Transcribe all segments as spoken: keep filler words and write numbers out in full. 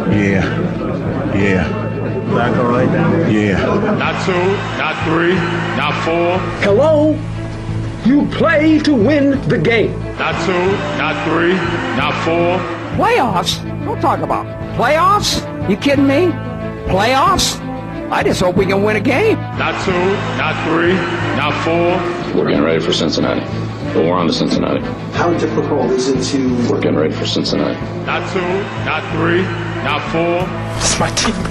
Yeah. Yeah. Back all right now? Yeah. Not two, not three, not four. Hello? You play to win the game. Not two, not three, not four. Playoffs? Don't talk about playoffs. You kidding me? Playoffs? I just hope we can win a game. Not two, not three, not four. We're getting ready for Cincinnati. But we're on to Cincinnati. How difficult is it to... We're getting ready for Cincinnati. Not two, not three, not four. It's my team.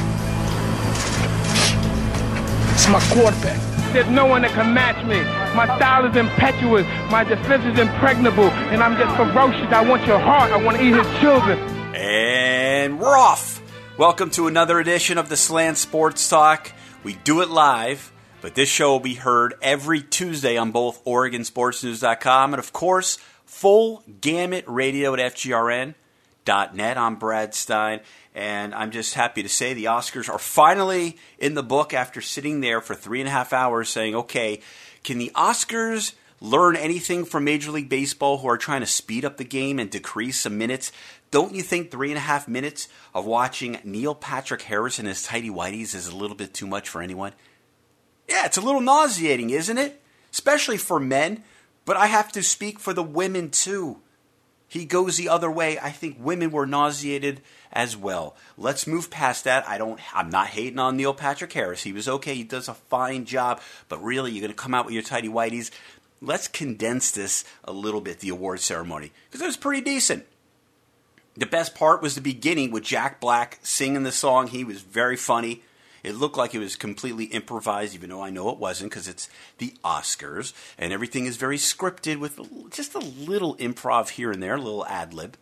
It's my quarterback. There's no one that can match me. My style is impetuous. My defense is impregnable. And I'm just ferocious. I want your heart. I want to eat his children. And we're off. Welcome to another edition of the Slant Sports Talk. We do it live, but this show will be heard every Tuesday on both Oregon Sports News dot com and, of course, full gamut radio at F G R N dot net. I'm Brad Stein, and I'm just happy to say the Oscars are finally in the book after sitting there for three and a half hours saying, okay, can the Oscars learn anything from Major League Baseball, who are trying to speed up the game and decrease some minutes? Don't you think three and a half minutes of watching Neil Patrick Harris and his tighty whities is a little bit too much for anyone? Yeah, it's a little nauseating, isn't it? Especially for men, but I have to speak for the women too. He goes the other way. I think women were nauseated as well. Let's move past that. I don't, I'm not hating on Neil Patrick Harris. He was okay. He does a fine job. But really, you're going to come out with your tighty whities. Let's condense this a little bit, the award ceremony, because it was pretty decent. The best part was the beginning with Jack Black singing the song. He was very funny. It looked like it was completely improvised, even though I know it wasn't, because it's the Oscars, and everything is very scripted with just a little improv here and there, a little ad-lib.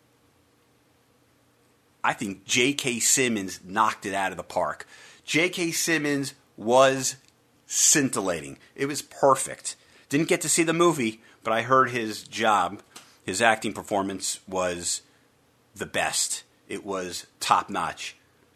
I think J K. Simmons knocked it out of the park. J K. Simmons was scintillating. It was perfect. Didn't get to see the movie, but I heard his job, his acting performance was the best. It was top-notch.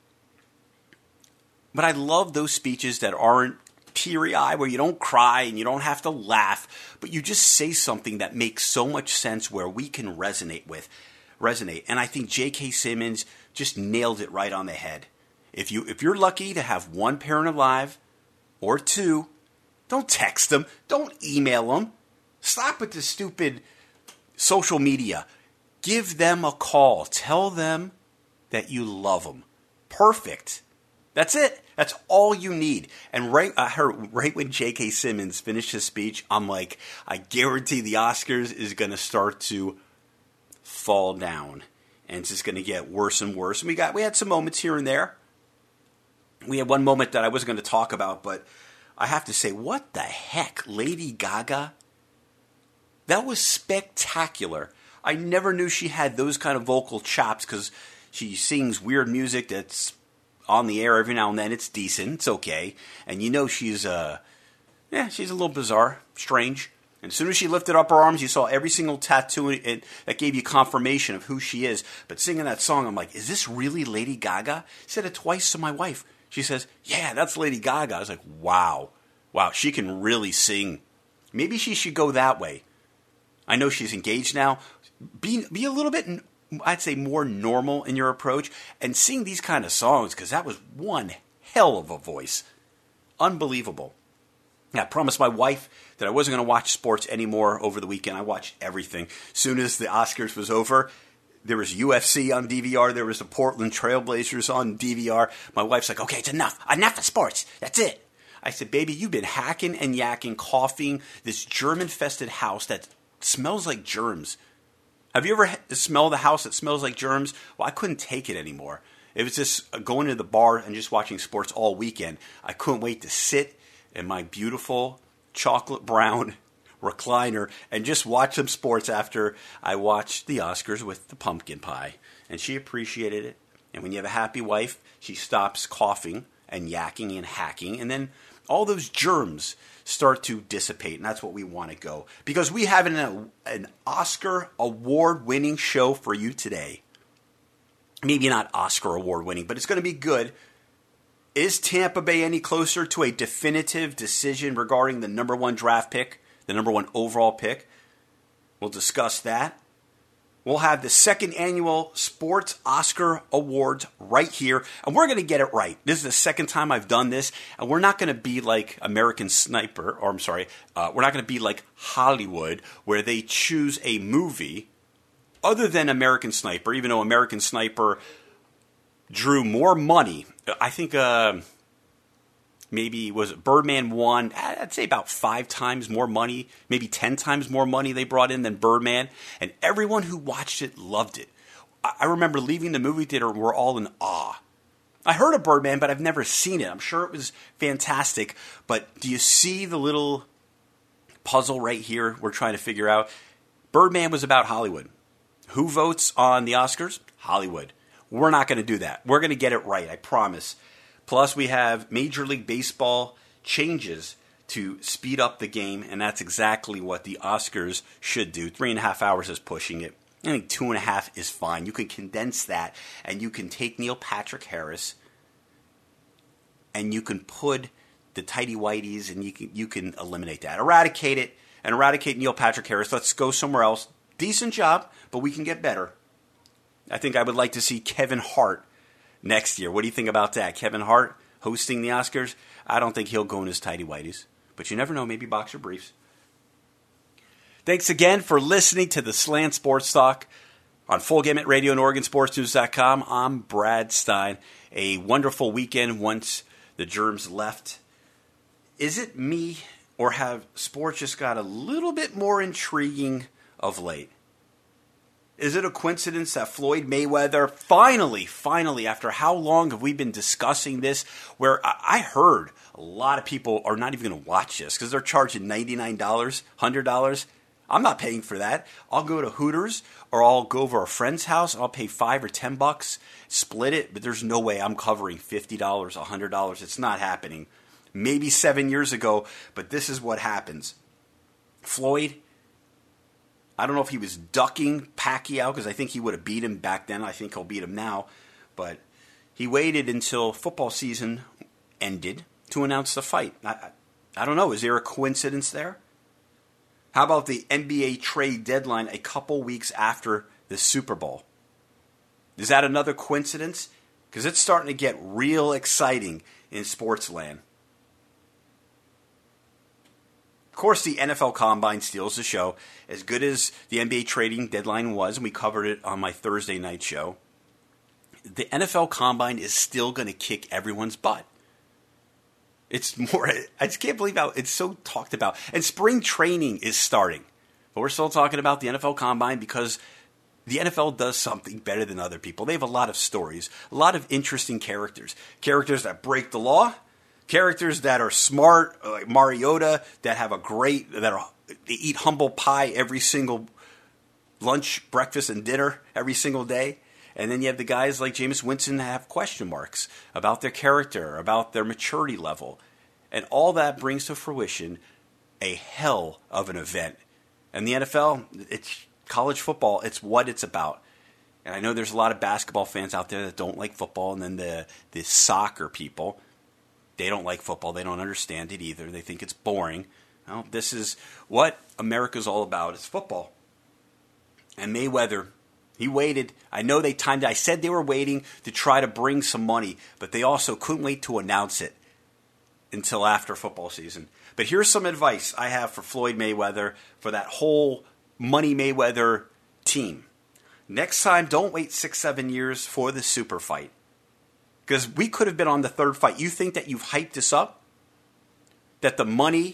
But I love those speeches that aren't teary-eyed, where you don't cry and you don't have to laugh, but you just say something that makes so much sense where we can resonate with, resonate. And I think J K. Simmons just nailed it right on the head. If you if you're lucky to have one parent alive or two, don't text them, don't email them. Stop with the stupid social media. Give them a call. Tell them that you love them. Perfect. That's it. That's all you need. And right, I heard right when J K. Simmons finished his speech, I'm like, I guarantee the Oscars is going to start to fall down, and it's just going to get worse and worse. And we got we had some moments here and there. We had one moment that I wasn't going to talk about, but I have to say, what the heck, Lady Gaga? That was spectacular. I never knew she had those kind of vocal chops, because she sings weird music that's on the air every now and then. It's decent. It's okay. And you know she's, uh, yeah, she's a little bizarre, strange. And as soon as she lifted up her arms, you saw every single tattoo in it that gave you confirmation of who she is. But singing that song, I'm like, is this really Lady Gaga? I said it twice to my wife. She says, yeah, that's Lady Gaga. I was like, wow. Wow, she can really sing. Maybe she should go that way. I know she's engaged now. Be, be a little bit, I'd say, more normal in your approach and sing these kind of songs, because that was one hell of a voice. Unbelievable. Yeah, I promised my wife that I wasn't going to watch sports anymore over the weekend. I watched everything. As soon as the Oscars was over, there was U F C on D V R. There was the Portland Trailblazers on D V R. My wife's like, okay, it's enough. Enough of sports. That's it. I said, baby, you've been hacking and yakking, coughing, this germ-infested house that smells like germs. Have you ever smelled a house that smells like germs? Well, I couldn't take it anymore. It was just going to the bar and just watching sports all weekend. I couldn't wait to sit in my beautiful chocolate brown recliner and just watch some sports after I watched the Oscars with the pumpkin pie. And she appreciated it. And when you have a happy wife, she stops coughing and yakking and hacking. And then all those germs start to dissipate, and that's what we want to go. Because we have an, an Oscar award-winning show for you today. Maybe not Oscar award-winning, but it's going to be good. Is Tampa Bay any closer to a definitive decision regarding the number one draft pick, the number one overall pick? We'll discuss that. we'll have the second annual Sports Oscar Awards right here, and we're going to get it right. This is the second time I've done this, and we're not going to be like American Sniper, or I'm sorry, uh, we're not going to be like Hollywood, where they choose a movie other than American Sniper, even though American Sniper drew more money. I think uh, maybe was it Birdman won, I'd say about five times more money, maybe ten times more money they brought in than Birdman. And everyone who watched it loved it. I remember leaving the movie theater and we're all in awe. I heard of Birdman, but I've never seen it. I'm sure it was fantastic. But do you see the little puzzle right here we're trying to figure out? Birdman was about Hollywood. Who votes on the Oscars? Hollywood. We're not going to do that. We're going to get it right, I promise. Plus, we have Major League Baseball changes to speed up the game, and that's exactly what the Oscars should do. Three and a half hours is pushing it. I think two and a half is fine. You can condense that, and you can take Neil Patrick Harris, and you can put the tighty whities, and you can you can eliminate that, eradicate it, and eradicate Neil Patrick Harris. Let's go somewhere else. Decent job, but we can get better. I think I would like to see Kevin Hart next year. What do you think about that? Kevin Hart hosting the Oscars? I don't think he'll go in his tighty whities, but you never know. Maybe boxer briefs. Thanks again for listening to the Slant Sports Talk on Full Gamut Radio and Oregon Sports News dot com. I'm Brad Stein. A wonderful weekend once the germs left. Is it me, or have sports just got a little bit more intriguing of late? Is it a coincidence that Floyd Mayweather finally, finally, after how long have we been discussing this, where I heard a lot of people are not even going to watch this because they're charging ninety-nine dollars, one hundred dollars. I'm not paying for that. I'll go to Hooters or I'll go over a friend's house. I'll pay five or ten bucks, split it, but there's no way I'm covering fifty dollars, one hundred dollars. It's not happening. Maybe seven years ago, but this is what happens. Floyd, I don't know if he was ducking Pacquiao because I think he would have beat him back then. I think he'll beat him now. But he waited until football season ended to announce the fight. I, I, I don't know. Is there a coincidence there? How about the N B A trade deadline a couple weeks after the Super Bowl? Is that another coincidence? Because it's starting to get real exciting in sports land. Of course, the N F L Combine steals the show. As good as the N B A trading deadline was, and we covered it on my Thursday night show, the N F L Combine is still going to kick everyone's butt. It's more, I just can't believe how it's so talked about. And spring training is starting. But we're still talking about the N F L Combine because the N F L does something better than other people. They have a lot of stories, a lot of interesting characters. Characters that break the law. Characters that are smart, like Mariota, that have a great, that are, they eat humble pie every single lunch, breakfast, and dinner every single day. And then you have the guys like Jameis Winston that have question marks about their character, about their maturity level. And all that brings to fruition a hell of an event. And the N F L, it's college football, it's what it's about. And I know there's a lot of basketball fans out there that don't like football, and then the, the soccer people, they don't like football. They don't understand it either. They think it's boring. Well, this is what America's all about. It's football. And Mayweather, he waited. I know they timed it. I said they were waiting to try to bring some money, but they also couldn't wait to announce it until after football season. But here's some advice I have for Floyd Mayweather, for that whole Money Mayweather team. Next time, don't wait six, seven years for the super fight. Because we could have been on the third fight. You think that you've hyped this up? That the money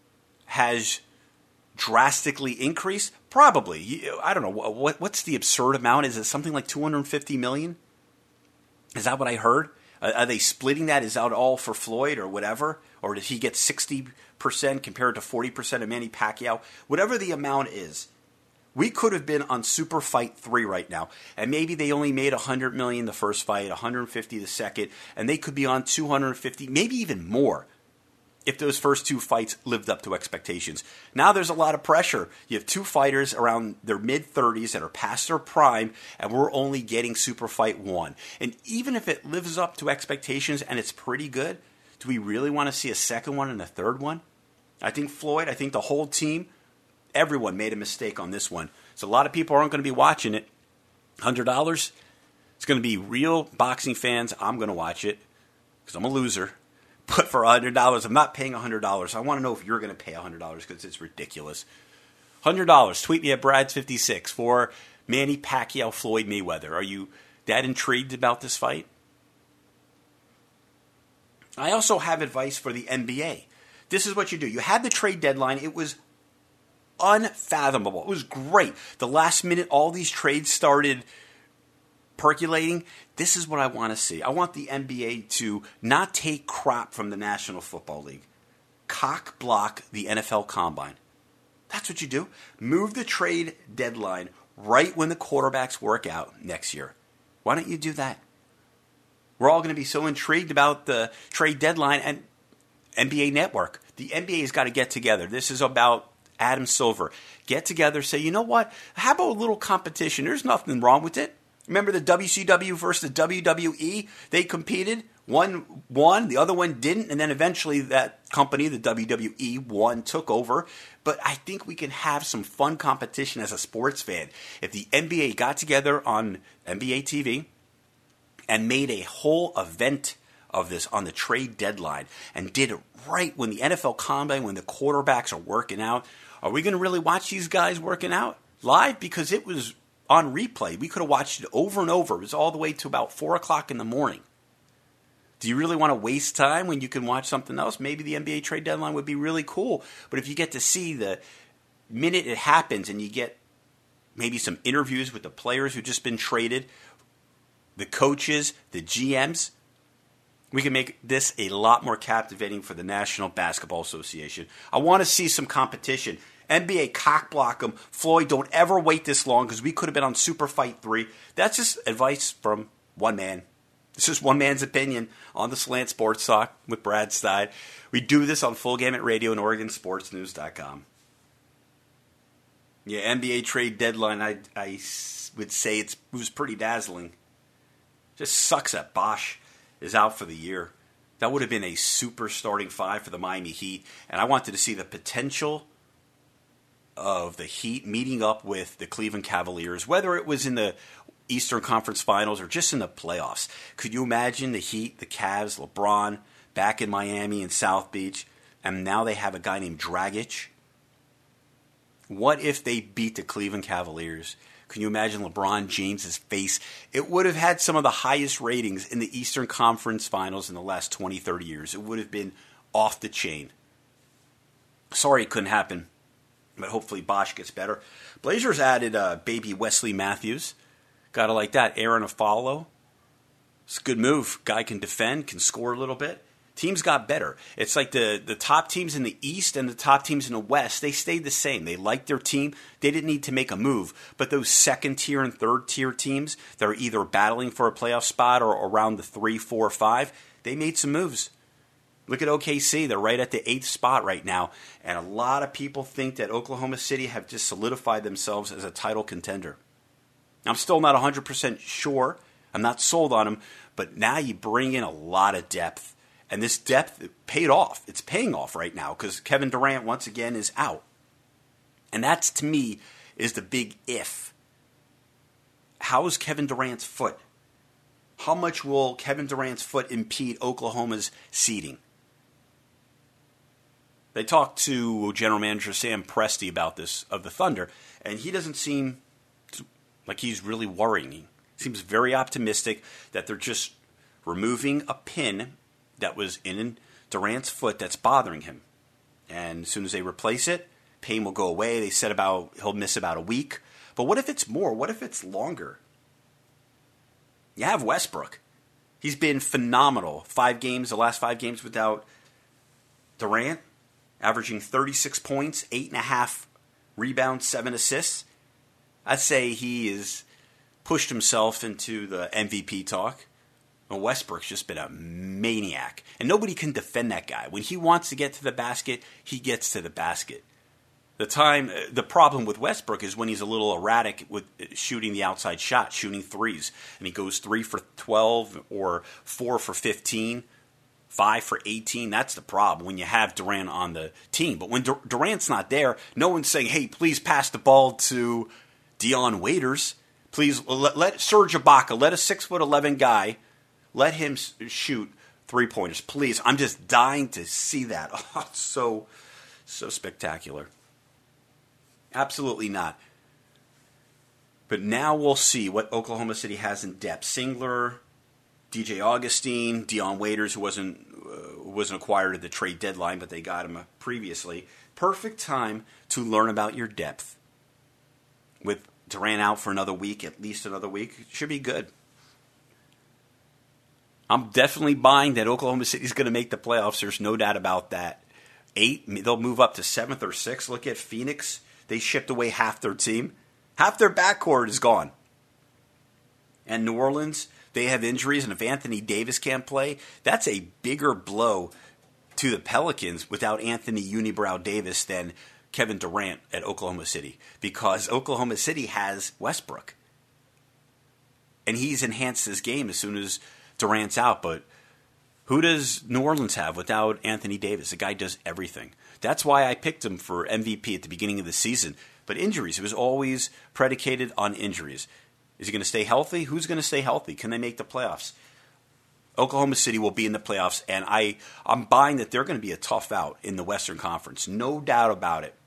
has drastically increased? Probably. I don't know. What, what's the absurd amount? Is it something like two hundred fifty million dollars? Is that what I heard? Are they splitting that? Is that all for Floyd or whatever? Or did he get sixty percent compared to forty percent of Manny Pacquiao? Whatever the amount is. We could have been on Super Fight three right now, and maybe they only made one hundred million dollars the first fight, one hundred fifty the second, and they could be on two hundred fifty, maybe even more, if those first two fights lived up to expectations. Now there's a lot of pressure. You have two fighters around their mid-thirties that are past their prime, and we're only getting Super Fight one. And even if it lives up to expectations and it's pretty good, do we really want to see a second one and a third one? I think Floyd, I think the whole team, everyone made a mistake on this one. So a lot of people aren't going to be watching it. one hundred dollars, it's going to be real boxing fans. I'm going to watch it because I'm a loser. But for one hundred dollars, I'm not paying one hundred dollars. I want to know if you're going to pay one hundred dollars because it's ridiculous. one hundred dollars. Tweet me at Brads fifty-six for Manny Pacquiao, Floyd Mayweather. Are you that intrigued about this fight? I also have advice for the N B A. This is what you do. You had the trade deadline. It was unfathomable. It was great. The last minute, all these trades started percolating. This is what I want to see. I want the N B A to not take crap from the National Football League. Cock block the N F L Combine. That's what you do. Move the trade deadline right when the quarterbacks work out next year. Why don't you do that? We're all going to be so intrigued about the trade deadline and N B A Network. The N B A has got to get together. This is about Adam Silver. Get together, say, you know what? How about a little competition? There's nothing wrong with it. Remember the W C W versus the W W E? They competed. One won, the other one didn't, and then eventually that company, the W W E, won, took over. But I think we can have some fun competition as a sports fan. If the N B A got together on N B A T V and made a whole event of this on the trade deadline and did it right when the N F L Combine, when the quarterbacks are working out, are we going to really watch these guys working out live? Because it was on replay. We could have watched it over and over. It was all the way to about four o'clock in the morning. Do you really want to waste time when you can watch something else? Maybe the N B A trade deadline would be really cool. But if you get to see the minute it happens and you get maybe some interviews with the players who've just been traded, the coaches, the G Ms, we can make this a lot more captivating for the National Basketball Association. I want to see some competition. N B A cock block them. Floyd, don't ever wait this long because we could have been on Super Fight three. That's just advice from one man. This is one man's opinion on the Slant Sports Talk with Brad Stein. We do this on Full Gamut Radio and Oregon Sports News dot com. Yeah, N B A trade deadline, I, I would say it's, it was pretty dazzling. Just sucks that Bosch is out for the year. That would have been a super starting five for the Miami Heat. And I wanted to see the potential of the Heat meeting up with the Cleveland Cavaliers, whether it was in the Eastern Conference Finals or just in the playoffs. Could you imagine the Heat, the Cavs, LeBron, back in Miami and South Beach, and now they have a guy named Dragic? What if they beat the Cleveland Cavaliers? Can you imagine LeBron James's face? It would have had some of the highest ratings in the Eastern Conference Finals in the last twenty, thirty years. It would have been off the chain. Sorry it couldn't happen, but hopefully Bosch gets better. Blazers added uh, baby Wesley Matthews. Gotta like that. Aaron Aflalo. It's a good move. Guy can defend, can score a little bit. Teams got better. It's like the, the top teams in the East and the top teams in the West, they stayed the same. They liked their team. They didn't need to make a move. But those second-tier and third-tier teams that are either battling for a playoff spot or around the three, four, five, they made some moves. Look at O K C. They're right at the eighth spot right now. And a lot of people think that Oklahoma City have just solidified themselves as a title contender. I'm still not one hundred percent sure. I'm not sold on them. But now you bring in a lot of depth. And this depth paid off. It's paying off right now because Kevin Durant, once again, is out. And that's, to me, is the big if. How is Kevin Durant's foot? How much will Kevin Durant's foot impede Oklahoma's seeding? They talked to General Manager Sam Presti about this, of the Thunder, and he doesn't seem to, like he's really worrying. He seems very optimistic that they're just removing a pin that was in Durant's foot that's bothering him. And as soon as they replace it, pain will go away. They said about he'll miss about a week. But what if it's more? What if it's longer? You have Westbrook. He's been phenomenal. Five games, the last five games without Durant, averaging thirty-six points, eight and a half rebounds, seven assists. I'd say he has pushed himself into the M V P talk. Well, Westbrook's just been a maniac. And nobody can defend that guy. When he wants to get to the basket, he gets to the basket. The time, the problem with Westbrook is when he's a little erratic with shooting the outside shot, shooting threes. And he goes three for twelve or four for fifteen. five for eighteen. That's the problem when you have Durant on the team. But when Dur- Durant's not there, no one's saying, hey, please pass the ball to Dion Waiters. Please let, let Serge Ibaka, let a six foot eleven guy, let him s- shoot three-pointers. Please, I'm just dying to see that. Oh, it's so, so spectacular. Absolutely not. But now we'll see what Oklahoma City has in depth. Singler, D J Augustine, Dion Waiters, who wasn't uh, wasn't acquired at the trade deadline, but they got him previously. Perfect time to learn about your depth. With Durant out for another week, at least another week, it should be good. I'm definitely buying that Oklahoma City's going to make the playoffs. There's no doubt about that. Eight, they'll move up to seventh or sixth. Look at Phoenix. They shipped away half their team. Half their backcourt is gone. And New Orleans, they have injuries, and if Anthony Davis can't play, that's a bigger blow to the Pelicans without Anthony Unibrow Davis than Kevin Durant at Oklahoma City, because Oklahoma City has Westbrook. And he's enhanced his game as soon as Durant's out, but who does New Orleans have without Anthony Davis? The guy does everything. That's why I picked him for M V P at the beginning of the season. But injuries, it was always predicated on injuries. Is he going to stay healthy? Who's going to stay healthy? Can they make the playoffs? Oklahoma City will be in the playoffs, and I, I'm buying that they're going to be a tough out in the Western Conference. No doubt about it.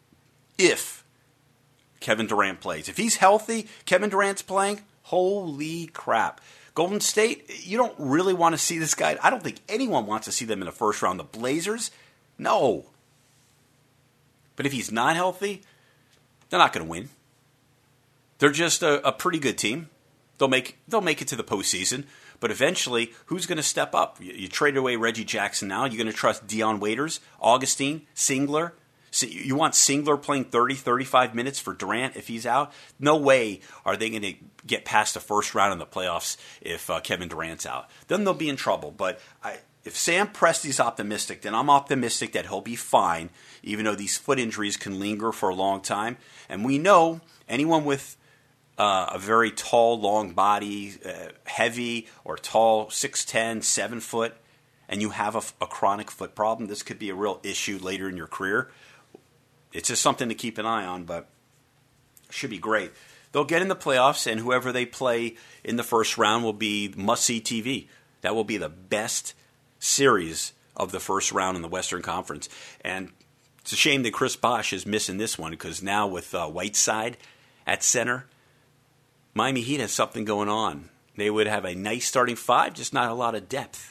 If Kevin Durant plays. If he's healthy, Kevin Durant's playing, holy crap. Golden State, you don't really want to see this guy. I don't think anyone wants to see them in the first round. The Blazers, no. But if he's not healthy, they're not going to win. They're just a, a pretty good team. They'll make they'll make it to the postseason. But eventually, who's going to step up? You, you traded away Reggie Jackson now. You're going to trust Dion Waiters, Augustine, Singler. So you want Singler playing thirty, thirty-five minutes for Durant if he's out? No way are they going to get past the first round in the playoffs if uh, Kevin Durant's out. Then they'll be in trouble. But I, if Sam Presti's optimistic, then I'm optimistic that he'll be fine, even though these foot injuries can linger for a long time. And we know anyone with uh, a very tall, long body, uh, heavy or tall, six ten, seven foot, and you have a, a chronic foot problem, this could be a real issue later in your career. It's just something to keep an eye on, but should be great. They'll get in the playoffs, and whoever they play in the first round will be must-see T V. That will be the best series of the first round in the Western Conference. And it's a shame that Chris Bosh is missing this one, because now with uh, Whiteside at center, Miami Heat has something going on. They would have a nice starting five, just not a lot of depth.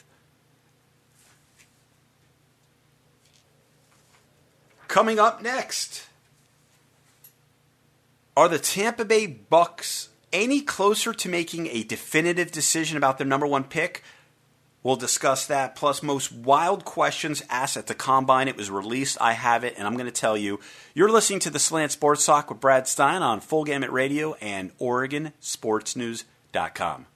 Coming up next, are the Tampa Bay Bucks any closer to making a definitive decision about their number one pick? We'll discuss that, plus most wild questions asked at the Combine. It was released. I have it, and I'm going to tell you. You're listening to the Slant Sports Talk with Brad Stein on Full Gamut Radio and Oregon Sports News dot com.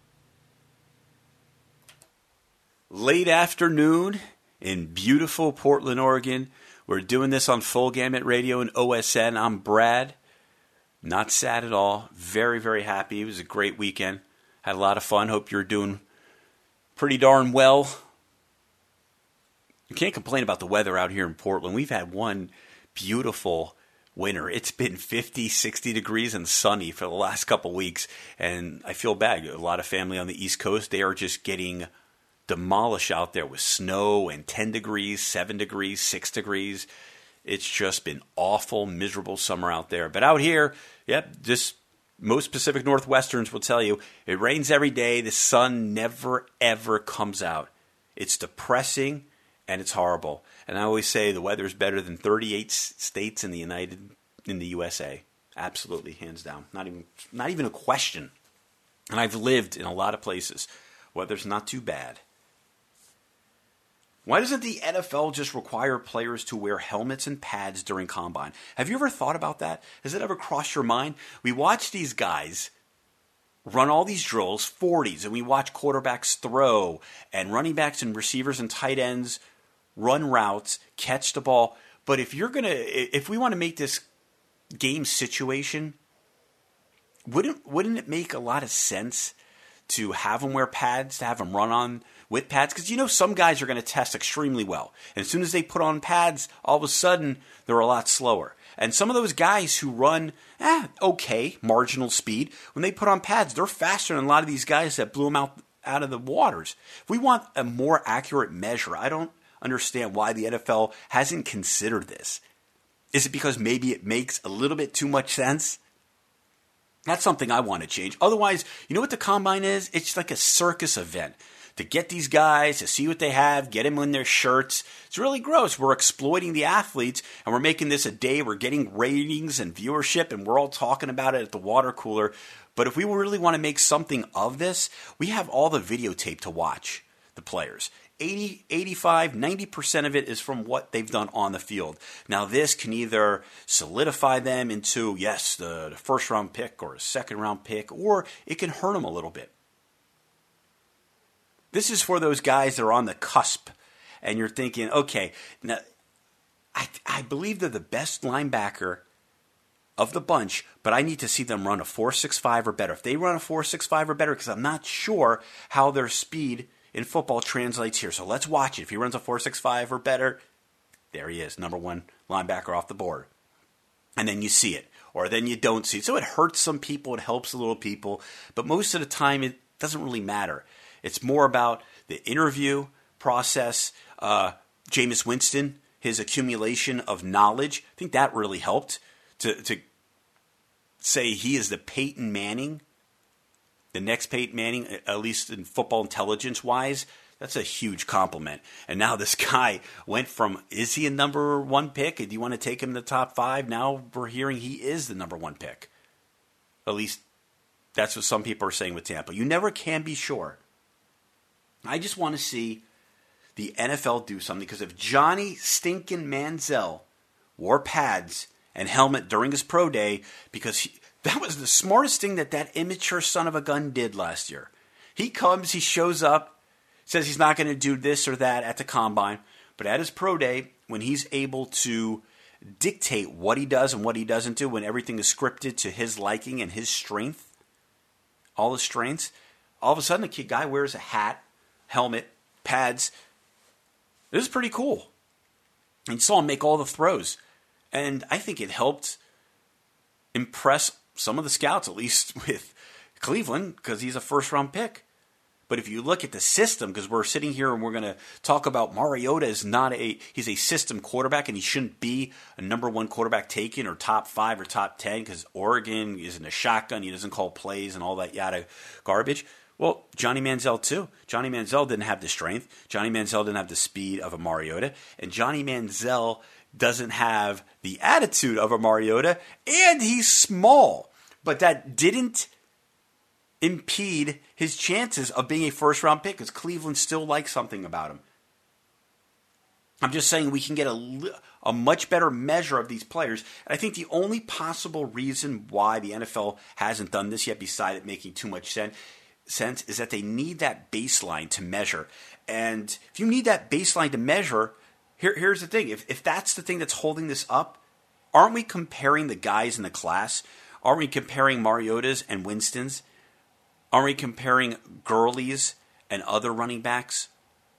Late afternoon in beautiful Portland, Oregon. We're doing this on Full Gamut Radio and O S N. I'm Brad. Not sad at all. Very, very happy. It was a great weekend. Had a lot of fun. Hope you're doing pretty darn well. You can't complain about the weather out here in Portland. We've had one beautiful winter. It's been fifty, sixty degrees and sunny for the last couple weeks. And I feel bad. A lot of family on the East Coast, they are just getting demolished out there with snow and ten degrees, seven degrees, six degrees. It's just been awful, miserable summer out there. But out here, yep, just most Pacific Northwesterns will tell you, it rains every day. The sun never, ever comes out. It's depressing and it's horrible. And I always say the weather is better than thirty-eight states in the United, in the U S A. Absolutely, hands down. Not even, not even a question. And I've lived in a lot of places. Weather's not too bad. Why doesn't the N F L just require players to wear helmets and pads during Combine? Have you ever thought about that? Has it ever crossed your mind? We watch these guys run all these drills, forties, and we watch quarterbacks throw, and running backs and receivers and tight ends run routes, catch the ball. But if you're gonna, if we want to make this game situation, wouldn't wouldn't it make a lot of sense to have them wear pads, to have them run on with pads, because you know some guys are going to test extremely well. And as soon as they put on pads, all of a sudden, they're a lot slower. And some of those guys who run, eh, okay, marginal speed, when they put on pads, they're faster than a lot of these guys that blew them out, out of the waters. If we want a more accurate measure, I don't understand why the N F L hasn't considered this. Is it because maybe it makes a little bit too much sense? That's something I want to change. Otherwise, you know what the Combine is? It's like a circus event. To get these guys, to see what they have, get them in their shirts. It's really gross. We're exploiting the athletes, and we're making this a day. We're getting ratings and viewership, and we're all talking about it at the water cooler. But if we really want to make something of this, we have all the videotape to watch the players. eighty, eighty-five, ninety percent of it is from what they've done on the field. Now, this can either solidify them into, yes, the, the first round pick or a second round pick, or it can hurt them a little bit. This is for those guys that are on the cusp, and you're thinking, okay, now I, I believe they're the best linebacker of the bunch, but I need to see them run a four six five or better. If they run a four six five or better, because I'm not sure how their speed in football translates here. So let's watch it. If he runs a four six five or better, there he is, number one linebacker off the board. And then you see it, or then you don't see it. So it hurts some people, it helps a little people, but most of the time it doesn't really matter. It's more about the interview process. Uh, Jameis Winston, his accumulation of knowledge, I think that really helped to, to say he is the Peyton Manning, the next Peyton Manning, at least in football intelligence-wise. That's a huge compliment. And now this guy went from, is he a number one pick? Do you want to take him in the top five? Now we're hearing he is the number one pick. At least that's what some people are saying with Tampa. You never can be sure. I just want to see the N F L do something, because if Johnny stinking Manziel wore pads and helmet during his pro day, because he, that was the smartest thing that that immature son of a gun did last year. He comes, he shows up, says he's not going to do this or that at the Combine, but at his pro day, when he's able to dictate what he does and what he doesn't do, when everything is scripted to his liking and his strength, all his strengths, all of a sudden the kid guy wears a hat, helmet, pads. This is pretty cool. And you saw him make all the throws. And I think it helped impress some of the scouts, at least with Cleveland, because he's a first-round pick. But if you look at the system, because we're sitting here and we're going to talk about Mariota is not a, he's a system quarterback, and he shouldn't be a number one quarterback taken or top five or top ten, because Oregon is in a shotgun, he doesn't call plays and all that yada garbage. Well, Johnny Manziel too. Johnny Manziel didn't have the strength. Johnny Manziel didn't have the speed of a Mariota. And Johnny Manziel doesn't have the attitude of a Mariota. And he's small. But that didn't impede his chances of being a first-round pick, because Cleveland still likes something about him. I'm just saying we can get a, a much better measure of these players. And I think the only possible reason why the N F L hasn't done this yet, beside it making too much sense, sense is that they need that baseline to measure. And if you need that baseline to measure, here, here's the thing. If, if that's the thing that's holding this up, aren't we comparing the guys in the class? Aren't we comparing Mariotas and Winstons? Aren't we comparing Gurley's and other running backs?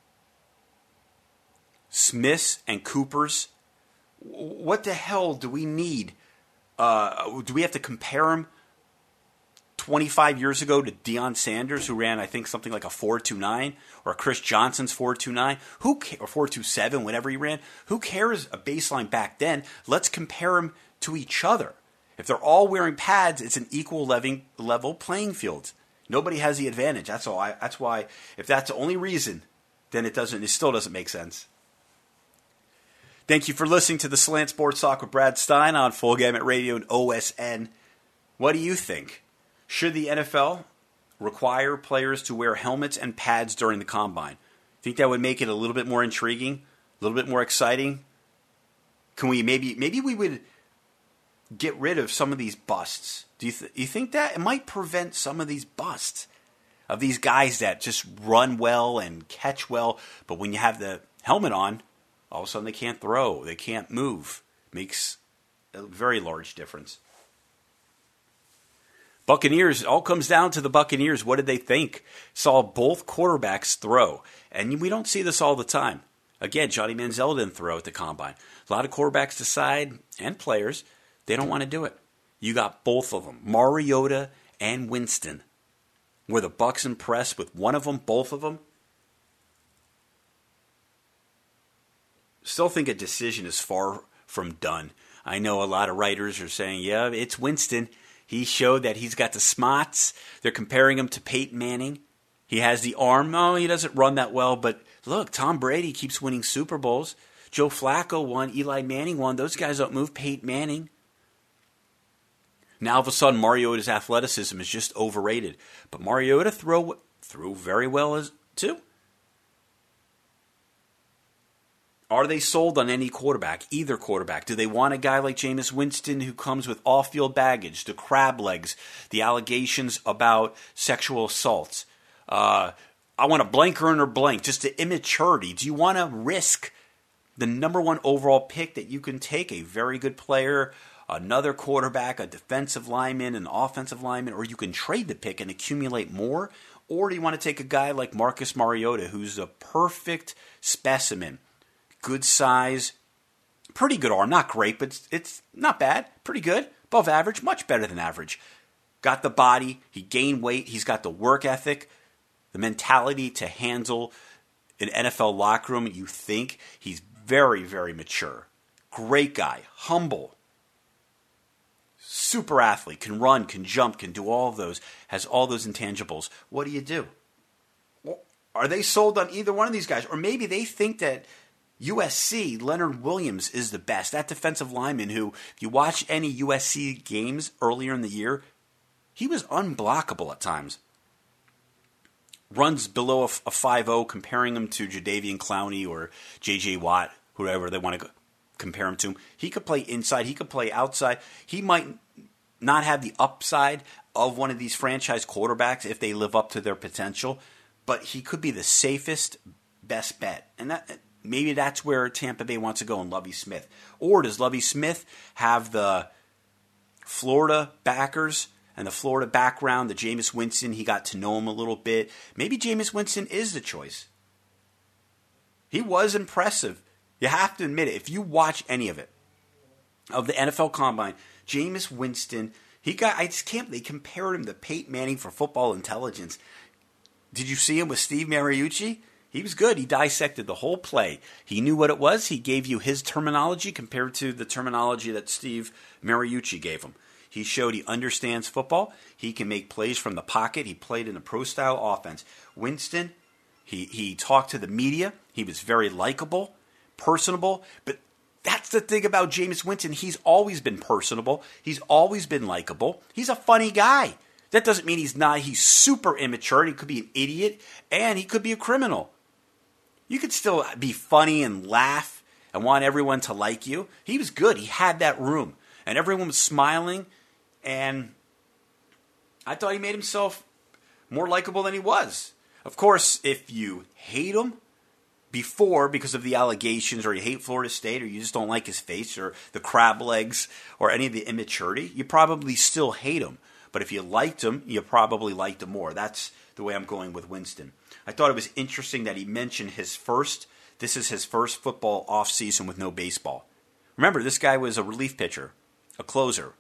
Smiths and Coopers? What the hell do we need? Uh, do we have to compare them twenty-five years ago to Deion Sanders, who ran, I think, something like a four two nine, or Chris Johnson's four two nine, who ca- or four two seven, whatever he ran? Who cares a baseline back then? Let's compare them to each other. If they're all wearing pads, it's an equal level, level playing field. Nobody has the advantage. That's all. I, that's why, if that's the only reason, then it doesn't. It still doesn't make sense. Thank you for listening to the Slant Sports Talk with Brad Stein on Full Gamut Radio and O S N. What do you think? Should the N F L require players to wear helmets and pads during the Combine? Think that would make it a little bit more intriguing, a little bit more exciting? Can we maybe maybe we would get rid of some of these busts? Do you th- you think that it might prevent some of these busts of these guys that just run well and catch well, but when you have the helmet on, all of a sudden they can't throw, they can't move? Makes a very large difference. Buccaneers, it all comes down to the Buccaneers. What did they think? Saw both quarterbacks throw. And we don't see this all the time. Again, Johnny Manziel didn't throw at the combine. A lot of quarterbacks decide, and players, they don't want to do it. You got both of them, Mariota and Winston. Were the Bucs impressed with one of them, both of them? Still think a decision is far from done. I know a lot of writers are saying, yeah, it's Winston. He showed that he's got the smarts. They're comparing him to Peyton Manning. He has the arm. Oh, he doesn't run that well, but look, Tom Brady keeps winning Super Bowls. Joe Flacco won. Eli Manning won. Those guys don't move Peyton Manning. Now, all of a sudden, Mariota's athleticism is just overrated. But Mariota throw, threw very well as too. Are they sold on any quarterback, either quarterback? Do they want a guy like Jameis Winston who comes with off-field baggage, the crab legs, the allegations about sexual assaults? Uh, I want a blank earner blank, just the immaturity. Do you want to risk the number one overall pick that you can take, a very good player, another quarterback, a defensive lineman, an offensive lineman, or you can trade the pick and accumulate more? Or do you want to take a guy like Marcus Mariota, who's a perfect specimen? Good size, pretty good arm, not great, but it's, it's not bad, pretty good, above average, much better than average. Got the body, he gained weight, he's got the work ethic, the mentality to handle an N F L locker room. You think he's very, very mature. Great guy, humble, super athlete, can run, can jump, can do all of those, has all those intangibles. What do you do? Well, are they sold on either one of these guys? Or maybe they think that U S C, Leonard Williams is the best. That defensive lineman who, if you watch any U S C games earlier in the year, he was unblockable at times. Runs below a, a five oh, comparing him to Jadeveon Clowney or J J Watt, whoever they want to compare him to. He could play inside. He could play outside. He might not have the upside of one of these franchise quarterbacks if they live up to their potential, but he could be the safest, best bet. And that... Maybe that's where Tampa Bay wants to go in Lovie Smith. Or does Lovie Smith have the Florida backers and the Florida background, the Jameis Winston, he got to know him a little bit. Maybe Jameis Winston is the choice. He was impressive. You have to admit it. If you watch any of it, of the N F L Combine, Jameis Winston, he got, I just can't, they compared him to Peyton Manning for football intelligence. Did you see him with Steve Mariucci? He was good. He dissected the whole play. He knew what it was. He gave you his terminology compared to the terminology that Steve Mariucci gave him. He showed he understands football. He can make plays from the pocket. He played in a pro-style offense. Winston, he, he talked to the media. He was very likable, personable. But that's the thing about Jameis Winston. He's always been personable. He's always been likable. He's a funny guy. That doesn't mean he's not. He's super immature. He could be an idiot, and he could be a criminal. You could still be funny and laugh and want everyone to like you. He was good. He had that room. And everyone was smiling. And I thought he made himself more likable than he was. Of course, if you hate him before because of the allegations, or you hate Florida State, or you just don't like his face, or the crab legs, or any of the immaturity, you probably still hate him. But if you liked him, you probably liked him more. That's the way I'm going with Winston. I thought it was interesting that he mentioned his first, this is his first football offseason with no baseball. Remember, this guy was a relief pitcher, a closer.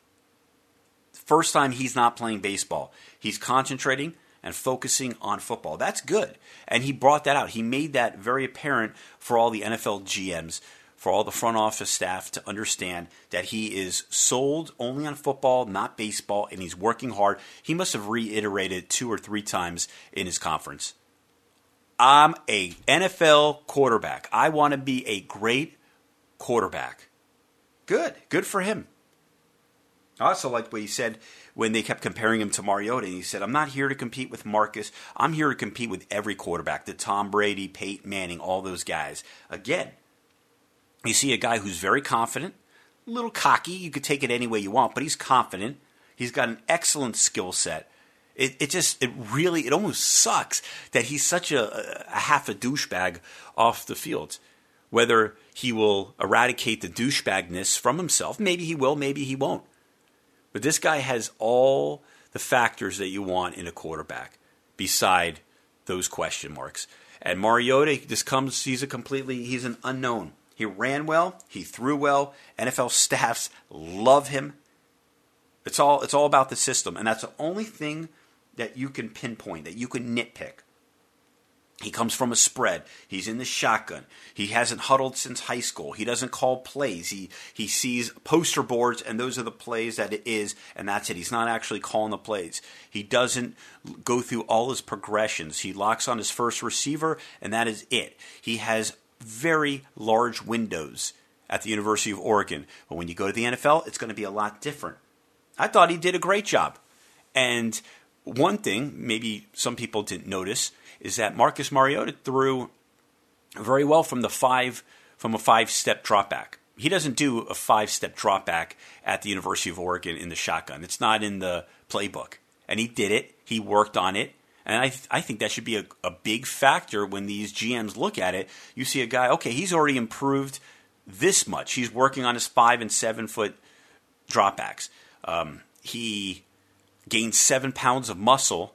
First time he's not playing baseball. He's concentrating and focusing on football. That's good. And he brought that out. He made that very apparent for all the N F L G Ms, for all the front office staff to understand that he is sold only on football, not baseball, and he's working hard. He must have reiterated two or three times in his conference. I'm a N F L quarterback. I want to be a great quarterback. Good. Good for him. I also liked what he said when they kept comparing him to Mariota. And he said, I'm not here to compete with Marcus. I'm here to compete with every quarterback. The Tom Brady, Peyton Manning, all those guys. Again, you see a guy who's very confident, a little cocky. You could take it any way you want, but he's confident. He's got an excellent skill set. It, it just, it really, it almost sucks that he's such a, a half a douchebag off the field. Whether he will eradicate the douchebagness from himself, maybe he will, maybe he won't. But this guy has all the factors that you want in a quarterback beside those question marks. And Mariota just comes, he's a completely, he's an unknown. He ran well, he threw well, N F L staffs love him. It's all it's all about the system, and that's the only thing that you can pinpoint, that you can nitpick. He comes from a spread. He's in the shotgun. He hasn't huddled since high school. He doesn't call plays. He he sees poster boards, and those are the plays that it is, and that's it. He's not actually calling the plays. He doesn't go through all his progressions. He locks on his first receiver, and that is it. He has very large windows at the University of Oregon. But when you go to the N F L, it's going to be a lot different. I thought he did a great job. And one thing, maybe some people didn't notice, is that Marcus Mariota threw very well from the five from a five-step drop back. He doesn't do a five-step drop back at the University of Oregon in the shotgun. It's not in the playbook. And he did it. He worked on it. And I th- I think that should be a, a big factor when these G Ms look at it. You see a guy, okay, he's already improved this much. He's working on his five and seven foot dropbacks. Um, he gained seven pounds of muscle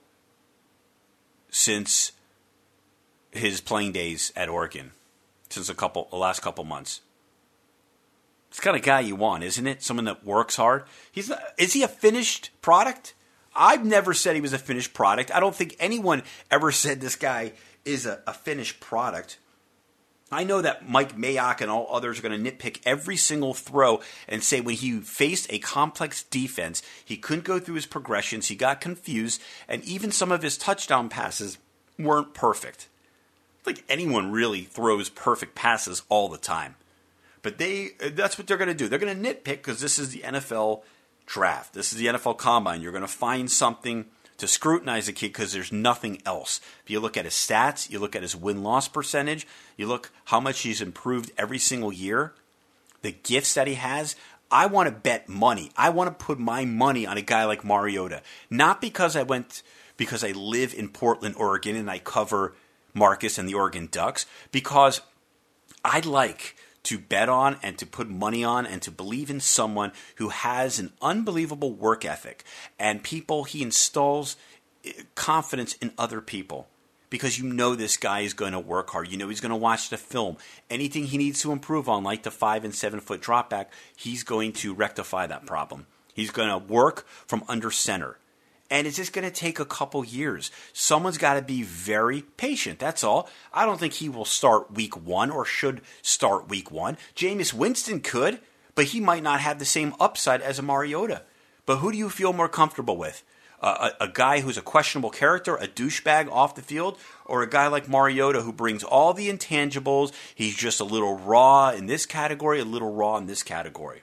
since his playing days at Oregon, since a couple the last couple months. It's the kind of guy you want, isn't it? Someone that works hard. He's not, is he a finished product? I've never said he was a finished product. I don't think anyone ever said this guy is a, a finished product. I know that Mike Mayock and all others are going to nitpick every single throw and say when he faced a complex defense, he couldn't go through his progressions, he got confused, and even some of his touchdown passes weren't perfect. I think anyone really throws perfect passes all the time. But they that's what they're going to do. They're going to nitpick because this is the N F L draft. This is the N F L Combine. You're going to find something to scrutinize a kid because there's nothing else. If you look at his stats, you look at his win-loss percentage, you look how much he's improved every single year, the gifts that he has, I want to bet money. I want to put my money on a guy like Mariota. Not because I went, because I live in Portland, Oregon, and I cover Marcus and the Oregon Ducks, because I like to bet on and to put money on and to believe in someone who has an unbelievable work ethic and people he installs confidence in other people because you know this guy is going to work hard. You know he's going to watch the film. Anything he needs to improve on, like the five and seven foot drop back, he's going to rectify that problem. He's going to work from under center. And it's just going to take a couple years. Someone's got to be very patient. That's all. I don't think he will start week one or should start week one. Jameis Winston could, but he might not have the same upside as a Mariota. But who do you feel more comfortable with? Uh, a, a guy who's a questionable character, a douchebag off the field, or a guy like Mariota who brings all the intangibles? He's just a little raw in this category, a little raw in this category.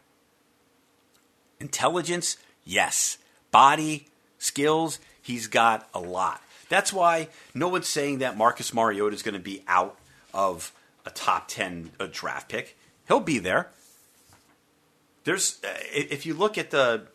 Intelligence, yes. Body, skills, he's got a lot. That's why no one's saying that Marcus Mariota is going to be out of a top ten a draft pick. He'll be there. There's if you look at the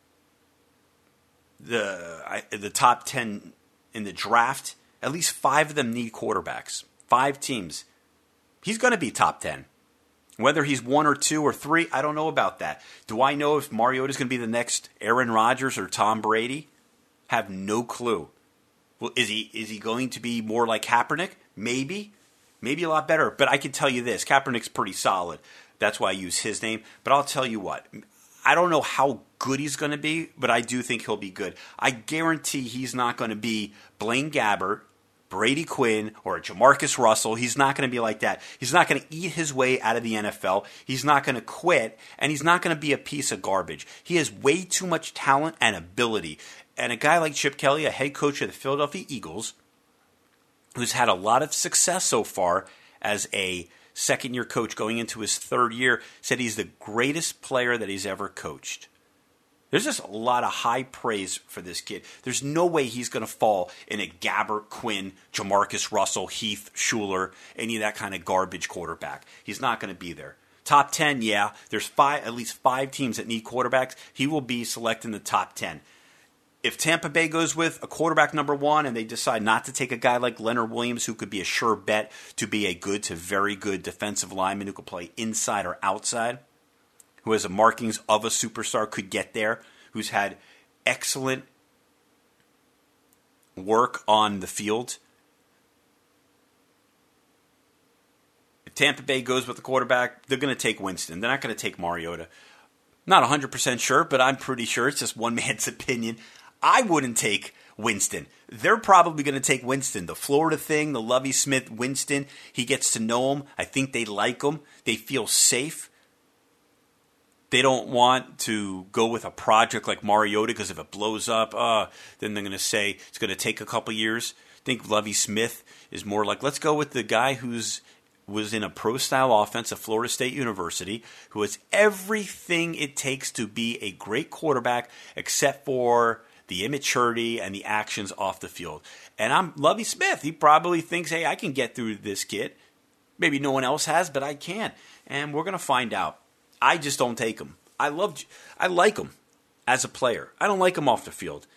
the the top ten in the draft, at least five of them need quarterbacks. Five teams. He's going to be top ten. Whether he's one or two or three, I don't know about that. Do I know if Mariota is going to be the next Aaron Rodgers or Tom Brady? Have no clue. Well, is he is he going to be more like Kaepernick? Maybe. Maybe a lot better. But I can tell you this. Kaepernick's pretty solid. That's why I use his name. But I'll tell you what. I don't know how good he's going to be, but I do think he'll be good. I guarantee he's not going to be Blaine Gabbert, Brady Quinn, or Jamarcus Russell. He's not going to be like that. He's not going to eat his way out of the N F L. He's not going to quit, and he's not going to be a piece of garbage. He has way too much talent and ability. And a guy like Chip Kelly, a head coach of the Philadelphia Eagles, who's had a lot of success so far as a second-year coach going into his third year, said he's the greatest player that he's ever coached. There's just a lot of high praise for this kid. There's no way he's going to fall in a Gabbert, Quinn, Jamarcus Russell, Heath, Schuler, any of that kind of garbage quarterback. He's not going to be there. Top ten, yeah. There's five, at least five teams that need quarterbacks. He will be selected in the top ten. If Tampa Bay goes with a quarterback number one and they decide not to take a guy like Leonard Williams, who could be a sure bet to be a good to very good defensive lineman who could play inside or outside, who has the markings of a superstar, could get there, who's had excellent work on the field. If Tampa Bay goes with the quarterback, they're going to take Winston. They're not going to take Mariota. Not one hundred percent sure, but I'm pretty sure. It's just one man's opinion. I wouldn't take Winston. They're probably going to take Winston. The Florida thing, the Lovie Smith, Winston, he gets to know him. I think they like him. They feel safe. They don't want to go with a project like Mariota because if it blows up, uh, then they're going to say it's going to take a couple years. I think Lovie Smith is more like, let's go with the guy who's was in a pro-style offense at Florida State University, who has everything it takes to be a great quarterback except for the immaturity and the actions off the field. And I'm Lovie Smith. He probably thinks, hey, I can get through this kid. Maybe no one else has, but I can. And we're going to find out. I just don't take him. I love, I like him as a player. I don't like him off the field.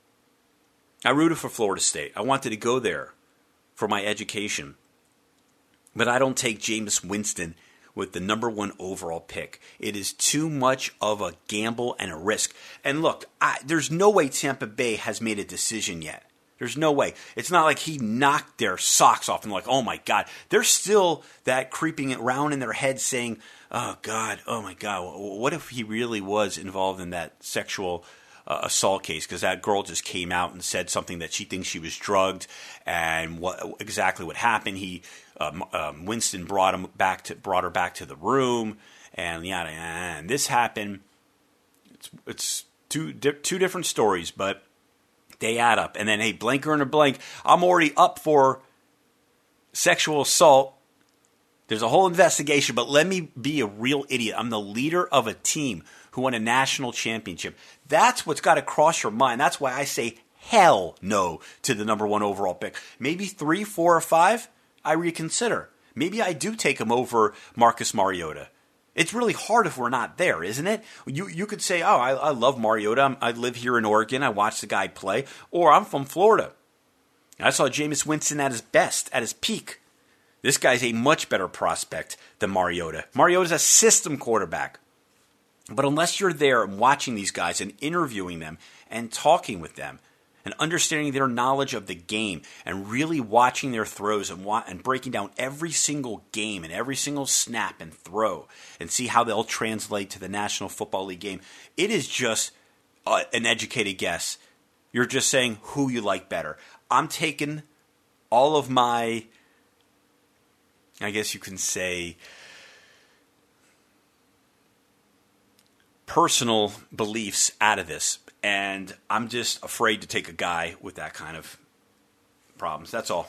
I rooted for Florida State. I wanted to go there for my education. But I don't take Jameis Winston with the number one overall pick. It is too much of a gamble and a risk. And look, I, there's no way Tampa Bay has made a decision yet. There's no way. It's not like he knocked their socks off and like, oh my God. They're still that creeping around in their head saying, oh God, oh my God, what if he really was involved in that sexual uh, assault case? Because that girl just came out and said something that she thinks she was drugged and what exactly what happened. He Um, um, Winston brought him back to brought her back to the room, and yeah, and this happened. It's it's two di- two different stories, but they add up. And then, hey, blank or in a blank, I'm already up for sexual assault. There's a whole investigation, but let me be a real idiot. I'm the leader of a team who won a national championship. That's what's got to cross your mind. That's why I say hell no to the number one overall pick. Maybe three, four, or five. I reconsider. Maybe I do take him over Marcus Mariota. It's really hard if we're not there, isn't it? You you could say, oh, I, I love Mariota. I'm, I live here in Oregon. I watch the guy play. Or I'm from Florida. I saw Jameis Winston at his best, at his peak. This guy's a much better prospect than Mariota. Mariota's a system quarterback. But unless you're there and watching these guys and interviewing them and talking with them, and understanding their knowledge of the game and really watching their throws and wa- and breaking down every single game and every single snap and throw and see how they'll translate to the National Football League game. It is just uh, an educated guess. You're just saying who you like better. I'm taking all of my, I guess you can say, personal beliefs out of this. And I'm just afraid to take a guy with that kind of problems. That's all.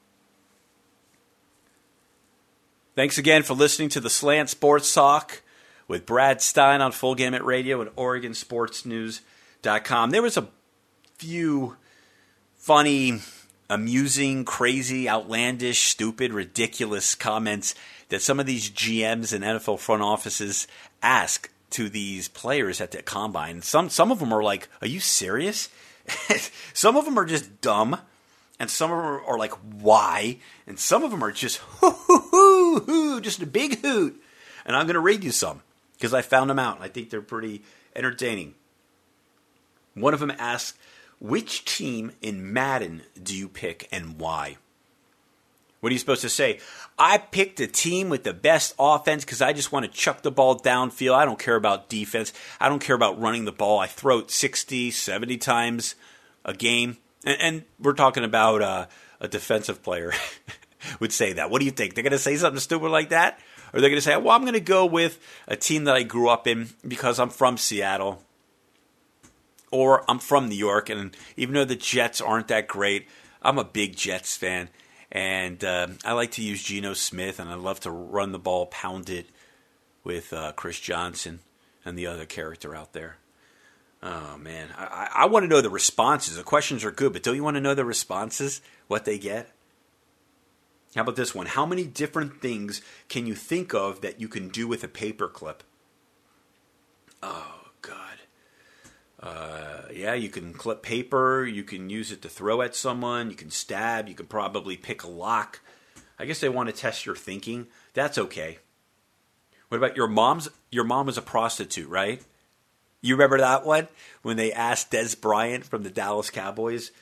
Thanks again for listening to the Slant Sports Talk with Brad Stein on Full Gamut Radio and Oregon Sports News dot com. There was a few funny, amusing, crazy, outlandish, stupid, ridiculous comments that some of these G Ms and N F L front offices ask to these players at the combine. Some some of them are like, are you serious? Some of them are just dumb, and some of them are, are like, why? And some of them are just hoo hoo hoo hoo, just a big hoot. And I'm going to read you some because I found them out, and I think they're pretty entertaining. One of them asks, which team in Madden do you pick and why? What are you supposed to say? I picked a team with the best offense because I just want to chuck the ball downfield. I don't care about defense. I don't care about running the ball. I throw it sixty, seventy times a game. And, and we're talking about uh, a defensive player would say that. What do you think? They're going to say something stupid like that? Or they're going to say, well, I'm going to go with a team that I grew up in because I'm from Seattle. Or I'm from New York. And even though the Jets aren't that great, I'm a big Jets fan. And uh, I like to use Geno Smith, and I love to run the ball, pound it with uh, Chris Johnson and the other character out there. Oh, man. I, I want to know the responses. The questions are good, but don't you want to know the responses, what they get? How about this one? How many different things can you think of that you can do with a paperclip? Oh, God. Uh, yeah, you can clip paper, you can use it to throw at someone, you can stab, you can probably pick a lock. I guess they want to test your thinking. That's okay. What about your mom's? Your mom was a prostitute, right? You remember that one? When they asked Des Bryant from the Dallas Cowboys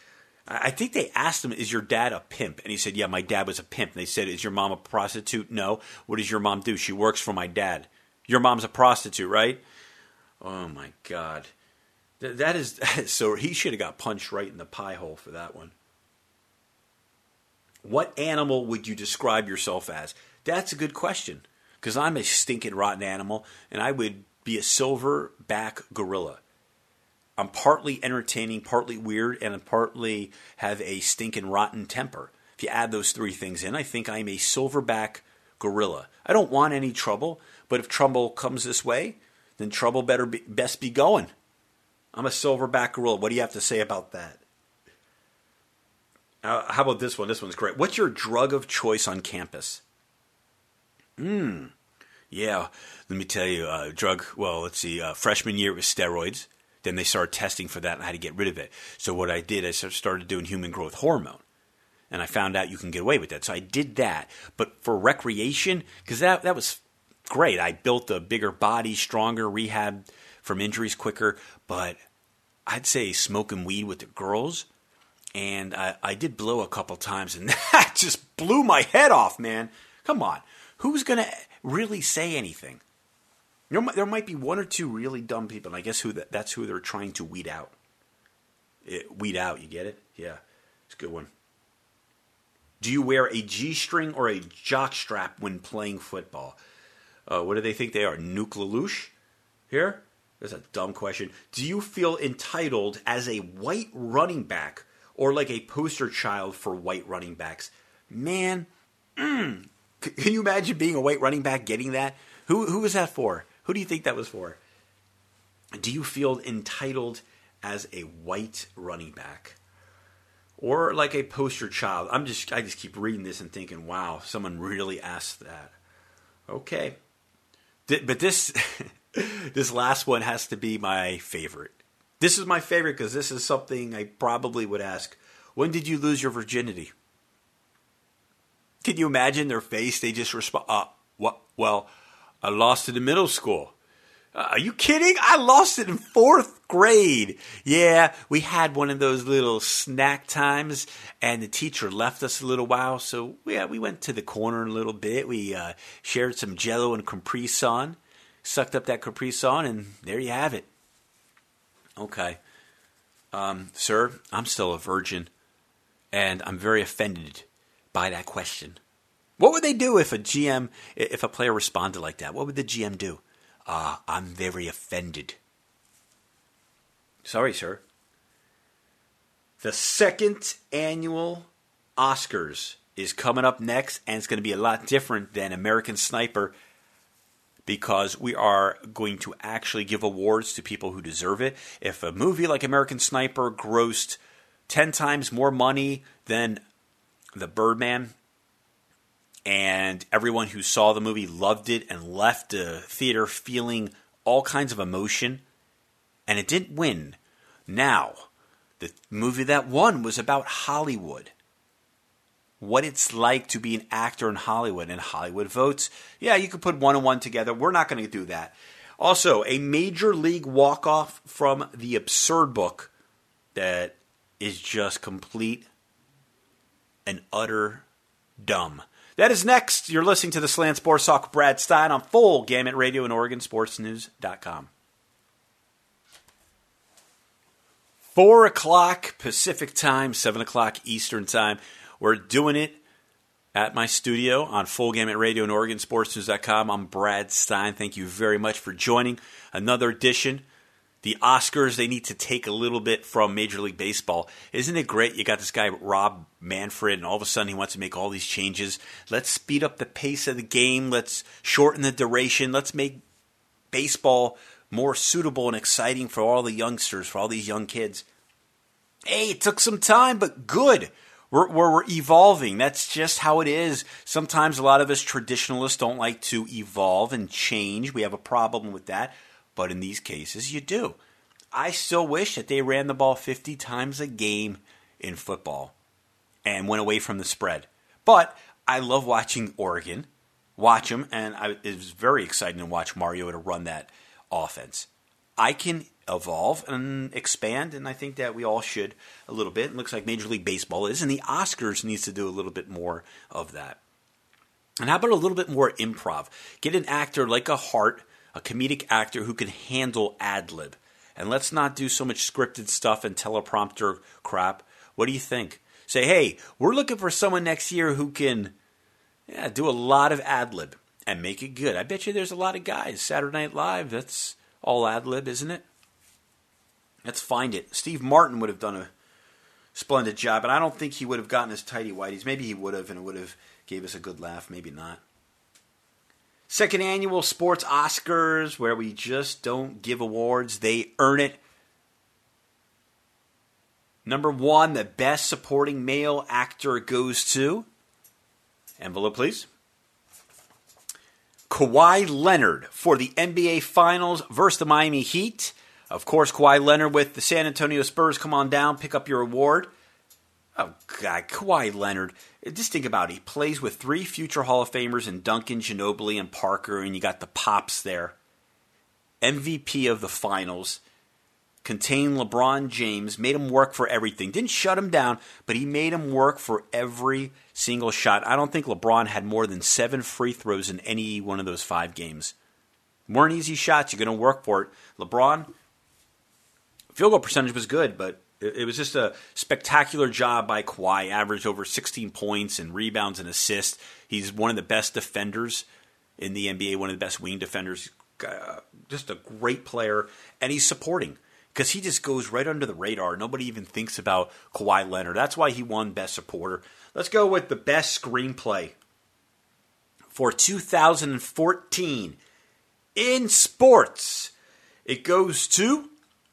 I think they asked him, is your dad a pimp? And he said, yeah, my dad was a pimp. And they said, is your mom a prostitute? No. What does your mom do? She works for my dad. Your mom's a prostitute, right? Oh, my God. Th- that is, so he should have got punched right in the pie hole for that one. What animal would you describe yourself as? That's a good question, because I'm a stinking rotten animal, and I would be a silverback gorilla. I'm partly entertaining, partly weird, and I partly have a stinking rotten temper. If you add those three things in, I think I'm a silverback gorilla. I don't want any trouble, but if trouble comes this way, then trouble better be, best be going. I'm a silverback gorilla. What do you have to say about that? Uh, how about this one? This one's great. What's your drug of choice on campus? Hmm. Yeah, let me tell you, uh, drug, well, let's see, uh, freshman year it was steroids. Then they started testing for that and how to get rid of it. So what I did, I started doing human growth hormone. And I found out you can get away with that. So I did that. But for recreation, because that, that was great. I built a bigger body, stronger, rehab from injuries quicker. But I'd say smoking weed with the girls. And I, I did blow a couple times. And that just blew my head off, man. Come on. Who's going to really say anything? There might be one or two really dumb people, and I guess who that, that's who they're trying to weed out. It, weed out, you get it? Yeah, it's a good one. Do you wear a G-string or a jockstrap when playing football? Uh, what do they think they are, Nuke Lelouch? Here? That's a dumb question. Do you feel entitled as a white running back or like a poster child for white running backs? Man, mm, can you imagine being a white running back getting that? Who who was that for? Who do you think that was for? Do you feel entitled as a white running back? Or like a poster child? I'm just I just keep reading this and thinking, wow, someone really asked that. Okay. But this this last one has to be my favorite. This is my favorite because this is something I probably would ask. When did you lose your virginity? Can you imagine their face? They just respond, uh, what? Well, I lost it in middle school. Uh, are you kidding? I lost it in fourth grade. Yeah, we had one of those little snack times, and the teacher left us a little while. So, yeah, we went to the corner a little bit. We uh, shared some Jell-O and Capri Sun, sucked up that Capri Sun, and there you have it. Okay. Um, sir, I'm still a virgin, and I'm very offended by that question. What would they do if a G M, if a player responded like that? What would the G M do? Ah, uh, I'm very offended. Sorry, sir. The second annual Oscars is coming up next, and it's going to be a lot different than American Sniper because we are going to actually give awards to people who deserve it. If a movie like American Sniper grossed ten times more money than The Birdman, and everyone who saw the movie loved it and left the theater feeling all kinds of emotion, and it didn't win. Now, the movie that won was about Hollywood. What it's like to be an actor in Hollywood, and Hollywood votes. Yeah, you could put one and one together. We're not going to do that. Also, a major league walk-off from The Absurd Book that is just complete and utter dumb. That is next. You're listening to the Slant Sports Talk with Brad Stein on Full Gamut Radio and Oregon Sports News dot com. Four o'clock Pacific time, seven o'clock Eastern time. We're doing it at my studio on Full Gamut Radio and Oregon Sports News dot com. I'm Brad Stein. Thank you very much for joining another edition. The Oscars, they need to take a little bit from Major League Baseball. Isn't it great? You got this guy, Rob Manfred, and all of a sudden he wants to make all these changes. Let's speed up the pace of the game. Let's shorten the duration. Let's make baseball more suitable and exciting for all the youngsters, for all these young kids. Hey, it took some time, but good. We're, we're, we're evolving. That's just how it is. Sometimes a lot of us traditionalists don't like to evolve and change. We have a problem with that. But in these cases, you do. I still wish that they ran the ball fifty times a game in football and went away from the spread. But I love watching Oregon, watch them, and I, it was very exciting to watch Mariota run that offense. I can evolve and expand, and I think that we all should a little bit. It looks like Major League Baseball is, and the Oscars needs to do a little bit more of that. And how about a little bit more improv? Get an actor like a Hart, a comedic actor who can handle ad-lib. And let's not do so much scripted stuff and teleprompter crap. What do you think? Say, hey, we're looking for someone next year who can yeah, do a lot of ad-lib and make it good. I bet you there's a lot of guys. Saturday Night Live, that's all ad-lib, isn't it? Let's find it. Steve Martin would have done a splendid job, but I don't think he would have gotten his tighty-whities. Maybe he would have, and it would have gave us a good laugh. Maybe not. Second annual Sports Oscars, where we just don't give awards. They earn it. Number one, the Best Supporting Male Actor goes to, envelope please, Kawhi Leonard for the N B A Finals versus the Miami Heat. Of course, Kawhi Leonard with the San Antonio Spurs. Come on down, pick up your award. Oh, God, Kawhi Leonard. Just think about it. He plays with three future Hall of Famers in Duncan, Ginobili, and Parker, and you got the Pops there. M V P of the Finals. Contained LeBron James. Made him work for everything. Didn't shut him down, but he made him work for every single shot. I don't think LeBron had more than seven free throws in any one of those five games. Weren't easy shots. You're going to work for it. LeBron, field goal percentage was good, but it was just a spectacular job by Kawhi. Averaged over sixteen points and rebounds and assists. He's one of the best defenders in the N B A, one of the best wing defenders. Uh, just a great player, and he's supporting because he just goes right under the radar. Nobody even thinks about Kawhi Leonard. That's why he won Best Supporter. Let's go with the Best Screenplay for two thousand fourteen in sports. It goes to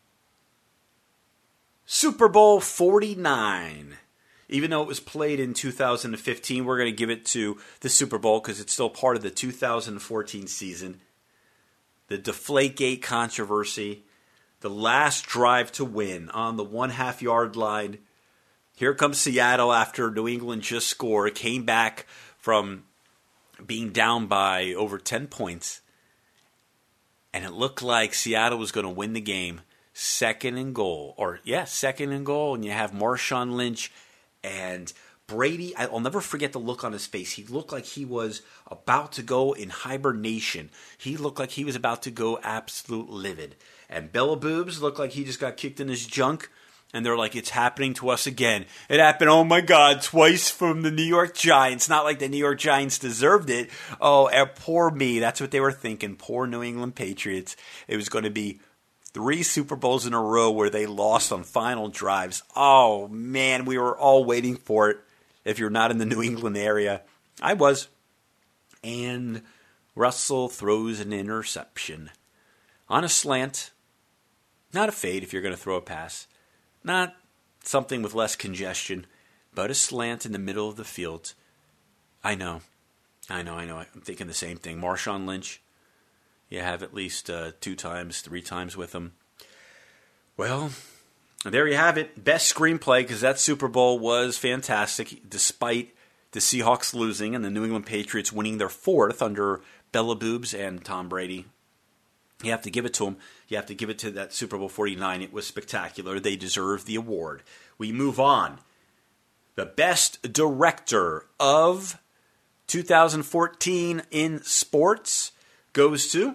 Super Bowl forty-nine. Even though it was played in two thousand fifteen, we're going to give it to the Super Bowl because it's still part of the two thousand fourteen season. The Deflategate controversy. The last drive to win on the one-half yard line. Here comes Seattle after New England just scored. Came back from being down by over ten points. And it looked like Seattle was going to win the game. Second and goal, or yeah, second and goal, and you have Marshawn Lynch and Brady. I'll never forget the look on his face. He looked like he was about to go in hibernation. He looked like he was about to go absolute livid. And Bella Boobs looked like he just got kicked in his junk. And they're like, it's happening to us again. It happened, oh my God, twice from the New York Giants. Not like the New York Giants deserved it. Oh, poor me. That's what they were thinking. Poor New England Patriots. It was going to be three Super Bowls in a row where they lost on final drives. Oh, man, we were all waiting for it if you're not in the New England area. I was. And Russell throws an interception on a slant. Not a fade if you're going to throw a pass. Not something with less congestion, but a slant in the middle of the field. I know. I know, I know. I'm thinking the same thing. Marshawn Lynch. You have at least uh, two times, three times with him. Well, there you have it. Best screenplay, because that Super Bowl was fantastic, despite the Seahawks losing and the New England Patriots winning their fourth under Bella Boobs and Tom Brady. You have to give it to them. You have to give it to that Super Bowl forty-nine. It was spectacular. They deserve the award. We move on. The Best Director of two thousand fourteen in sports goes to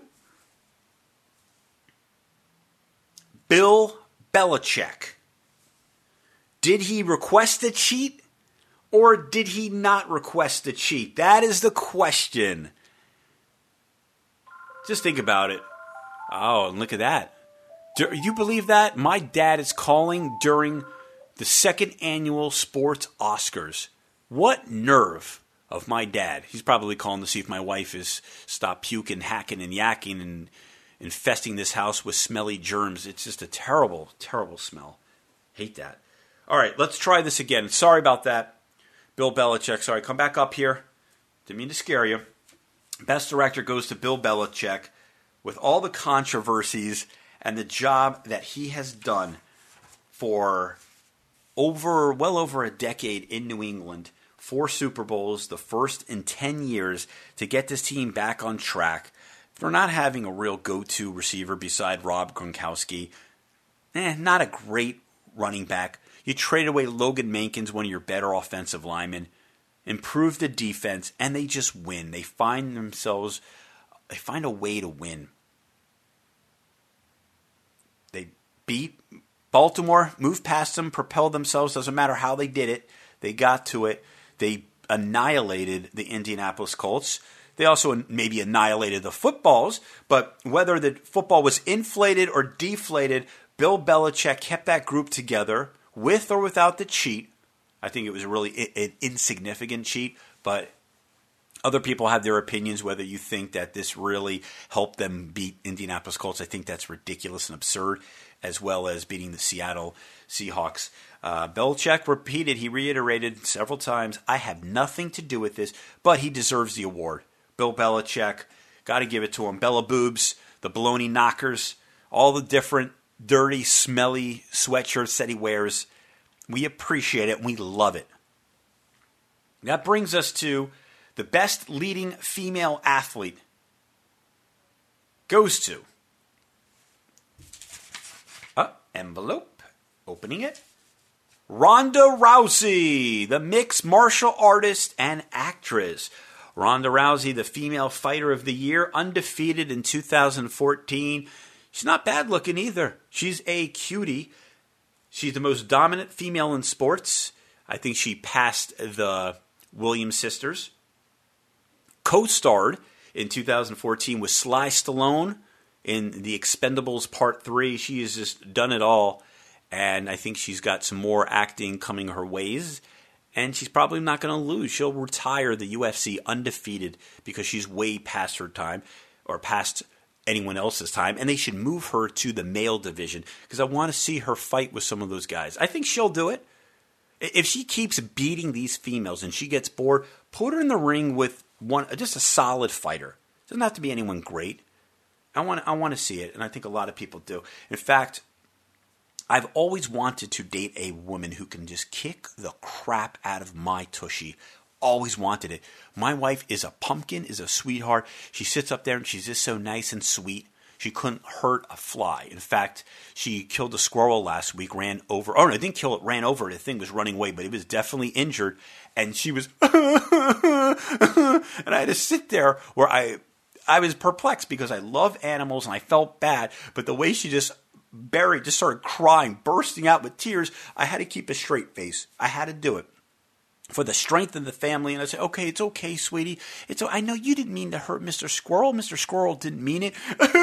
Bill Belichick. Did he request a cheat or did he not request a cheat? That is the question. Just think about it. Oh, and look at that. Do you believe that? My dad is calling during the second annual Sports Oscars. What nerve of my dad. He's probably calling to see if my wife is stopped puking, hacking, and yakking and infesting this house with smelly germs. It's just a terrible, terrible smell. Hate that. All right, let's try this again. Sorry about that. Bill Belichick. Sorry, come back up here. Didn't mean to scare you. Best Director goes to Bill Belichick with all the controversies and the job that he has done for over, well over a decade in New England. Four Super Bowls, the first in ten years, to get this team back on track. for not having a real go-to receiver beside Rob Gronkowski. Eh, not a great running back. You trade away Logan Mankins, one of your better offensive linemen, improve the defense, and they just win. They find themselves, they find a way to win. They beat Baltimore, moved past them, propelled themselves. Doesn't matter how they did it. They got to it. They annihilated the Indianapolis Colts. They also maybe annihilated the footballs, but whether the football was inflated or deflated, Bill Belichick kept that group together with or without the cheat. I think it was a really an insignificant cheat, but other people have their opinions whether you think that this really helped them beat Indianapolis Colts. I think that's ridiculous and absurd, as well as beating the Seattle Seahawks. Uh, Belichick repeated, he reiterated several times, I have nothing to do with this, but he deserves the award. Bill Belichick, got to give it to him. Bella Boobs, the baloney knockers, all the different dirty, smelly sweatshirts that he wears. We appreciate it and we love it. That brings us to the best leading female athlete. Goes to uh, envelope, opening it. Ronda Rousey, the mixed martial artist and actress. Ronda Rousey, the female fighter of the year, undefeated in two thousand fourteen. She's not bad looking either. She's a cutie. She's the most dominant female in sports. I think she passed the Williams sisters. Co-starred in two thousand fourteen with Sly Stallone in The Expendables Part three. She has just done it all. And I think she's got some more acting coming her ways. And she's probably not going to lose. She'll retire the U F C undefeated because she's way past her time or past anyone else's time. And they should move her to the male division because I want to see her fight with some of those guys. I think she'll do it. If she keeps beating these females and she gets bored, put her in the ring with one, just a solid fighter. It doesn't have to be anyone great. I want, I want to see it, and I think a lot of people do. In fact, I've always wanted to date a woman who can just kick the crap out of my tushy. Always wanted it. My wife is a pumpkin, is a sweetheart. She sits up there and she's just so nice and sweet. She couldn't hurt a fly. In fact, she killed a squirrel last week, ran over. Oh, no, I didn't kill it, ran over it. The thing was running away, but it was definitely injured. And she was, and I had to sit there where I, I was perplexed because I love animals and I felt bad. But the way she just buried, just started crying, bursting out with tears, I had to keep a straight face. I had to do it for the strength of the family. And I said, okay, it's okay, sweetie. It's. I know you didn't mean to hurt Mister Squirrel. Mister Squirrel didn't mean it.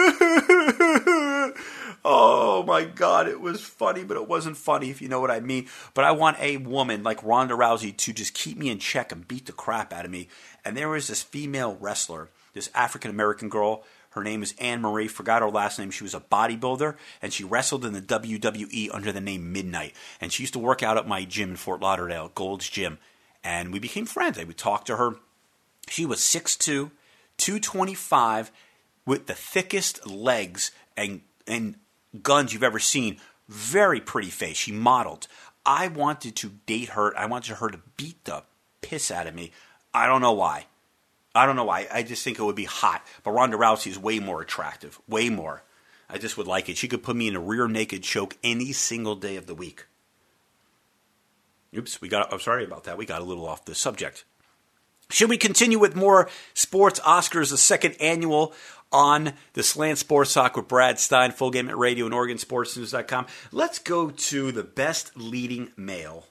Oh, my God. It was funny, but it wasn't funny, if you know what I mean. But I want a woman like Ronda Rousey to just keep me in check and beat the crap out of me. And there was this female wrestler, this African-American girl. Her name is Anne Marie. Forgot her last name. She was a bodybuilder, and she wrestled in the W W E under the name Midnight. And she used to work out at my gym in Fort Lauderdale, Gold's Gym. And we became friends. I would talk to her. She was six two, two twenty-five, with the thickest legs and, and guns you've ever seen. Very pretty face. She modeled. I wanted to date her. I wanted her to beat the piss out of me. I don't know why. I don't know why. I just think it would be hot. But Ronda Rousey is way more attractive. Way more. I just would like it. She could put me in a rear naked choke any single day of the week. Oops, we got. I'm sorry about that. We got a little off the subject. Should we continue with more sports? Oscars, the second annual on the Slant Sports Talk with Brad Stein, Full Game at Radio and Oregon Sports News dot com. Let's go to the best leading male.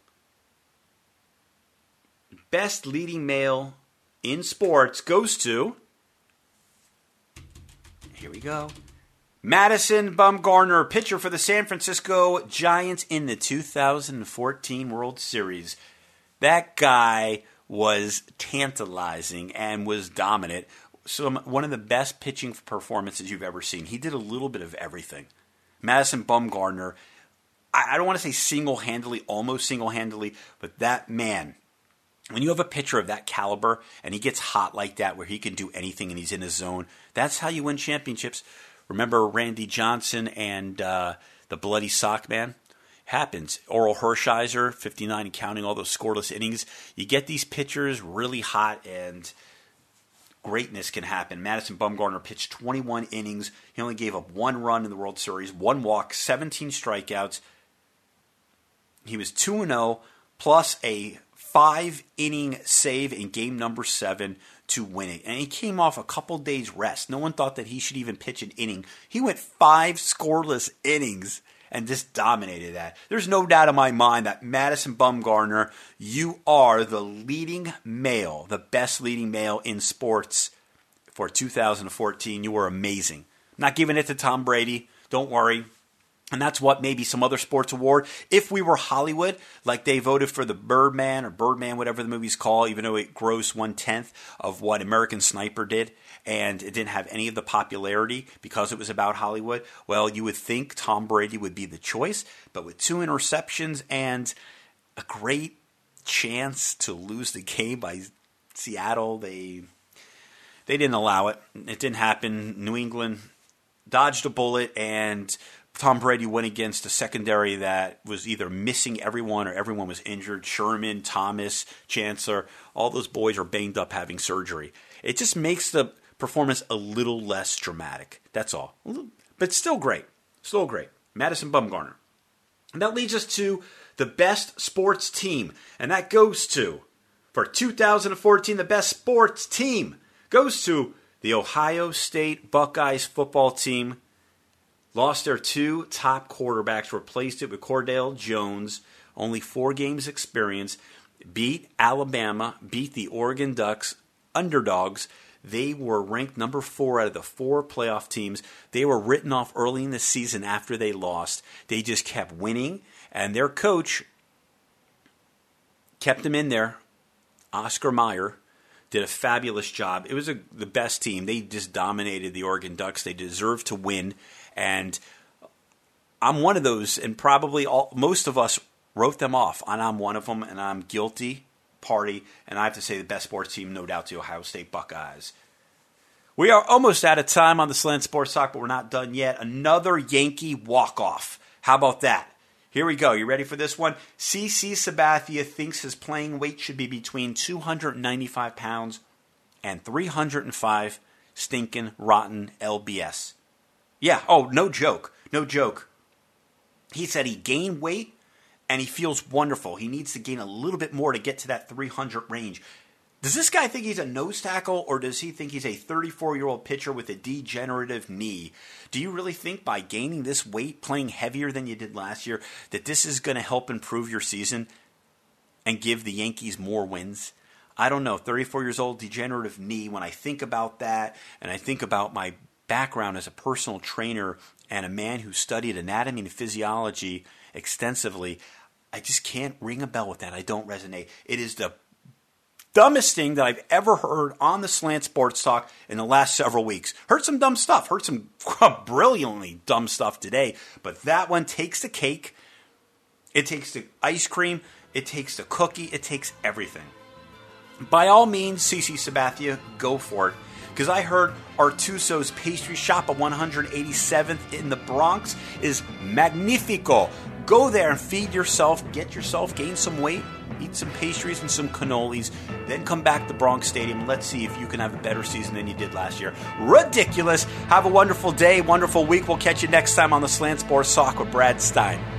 Best leading male in sports goes to, here we go, Madison Bumgarner, pitcher for the San Francisco Giants in the two thousand fourteen World Series. That guy was tantalizing and was dominant. Some one of the best pitching performances you've ever seen. He did a little bit of everything. Madison Bumgarner, I, I don't want to say single-handedly, almost single-handedly, but that man, when you have a pitcher of that caliber and he gets hot like that where he can do anything and he's in his zone, that's how you win championships. Remember Randy Johnson and uh, the Bloody Sock Man? Happens. Oral Hershiser, fifty-nine and counting, all those scoreless innings. You get these pitchers really hot and greatness can happen. Madison Bumgarner pitched twenty-one innings. He only gave up one run in the World Series, one walk, seventeen strikeouts. He was two and oh, plus a five-inning save in game number seven to win it. And he came off a couple days' rest. No one thought that he should even pitch an inning. He went five scoreless innings and just dominated that. There's no doubt in my mind that Madison Bumgarner, you are the leading male, the best leading male in sports for two thousand fourteen. You were amazing. I'm not giving it to Tom Brady. Don't worry. And that's what maybe some other sports award. If we were Hollywood, like they voted for the Birdman or Birdman, whatever the movie's called, even though it grossed one-tenth of what American Sniper did, and it didn't have any of the popularity because it was about Hollywood, well, you would think Tom Brady would be the choice. But with two interceptions and a great chance to lose the game by Seattle, they they didn't allow it. It didn't happen. New England dodged a bullet, and Tom Brady went against a secondary that was either missing everyone or everyone was injured. Sherman, Thomas, Chancellor, all those boys are banged up having surgery. It just makes the performance a little less dramatic. That's all. But still great. Still great. Madison Bumgarner. And that leads us to the best sports team. And that goes to, for two thousand fourteen, the best sports team goes to the Ohio State Buckeyes football team. Lost their two top quarterbacks, replaced it with Cordell Jones, only four games experience, beat Alabama, beat the Oregon Ducks, underdogs. They were ranked number four out of the four playoff teams. They were written off early in the season after they lost. They just kept winning, and their coach kept them in there. Oscar Mayer did a fabulous job. It was a, the best team. They just dominated the Oregon Ducks. They deserved to win. And I'm one of those, and probably all, most of us wrote them off, and I'm one of them, and I'm guilty party. And I have to say the best sports team, no doubt, the Ohio State Buckeyes. We are almost out of time on the Slant Sports Talk, but we're not done yet. Another Yankee walk-off. How about that? Here we go. You ready for this one? CeCe Sabathia thinks his playing weight should be between two hundred ninety-five pounds and three hundred five stinking rotten L B S. Yeah, oh, no joke. No joke. He said he gained weight and he feels wonderful. He needs to gain a little bit more to get to that three hundred range. Does this guy think he's a nose tackle, or does he think he's a thirty-four-year-old pitcher with a degenerative knee? Do you really think by gaining this weight, playing heavier than you did last year, that this is going to help improve your season and give the Yankees more wins? I don't know. thirty-four years old, degenerative knee. When I think about that, and I think about my background as a personal trainer and a man who studied anatomy and physiology extensively, I just can't ring a bell with that. I don't resonate. It is the dumbest thing that I've ever heard on the Slant Sports Talk in the last several weeks. Heard some dumb stuff. Heard some brilliantly dumb stuff today. But that one takes the cake. It takes the ice cream. It takes the cookie. It takes everything. By all means, CeCe Sabathia, go for it. Because I heard Artuso's Pastry Shop at one hundred eighty-seventh in the Bronx is magnifico. Go there and feed yourself, get yourself, gain some weight, eat some pastries and some cannolis, then come back to Bronx Stadium. Let's see if you can have a better season than you did last year. Ridiculous. Have a wonderful day, wonderful week. We'll catch you next time on the Slant Sports Talk with Brad Stein.